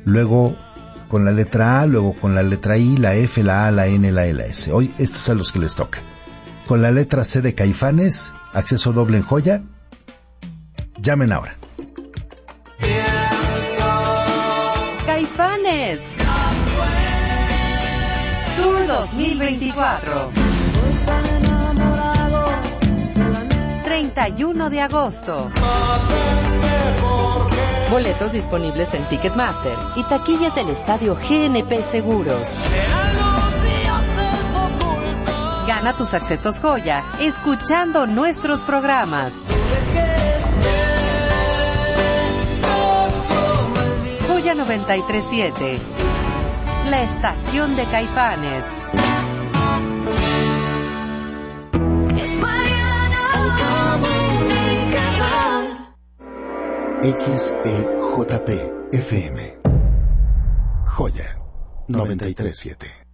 luego con la letra A, luego con la letra I, la F, la A, la N, la E, la S. Hoy estos son los que les toca. Con la letra C de Caifanes, acceso doble en Joya. Llamen ahora. Caifanes Tour 2024, 31 de agosto. Boletos disponibles en Ticketmaster y taquillas del estadio GNP Seguros. Gana tus accesos Joya escuchando nuestros programas. Joya 93.7, la estación de Caifanes. XEJP FM. Joya 93.7.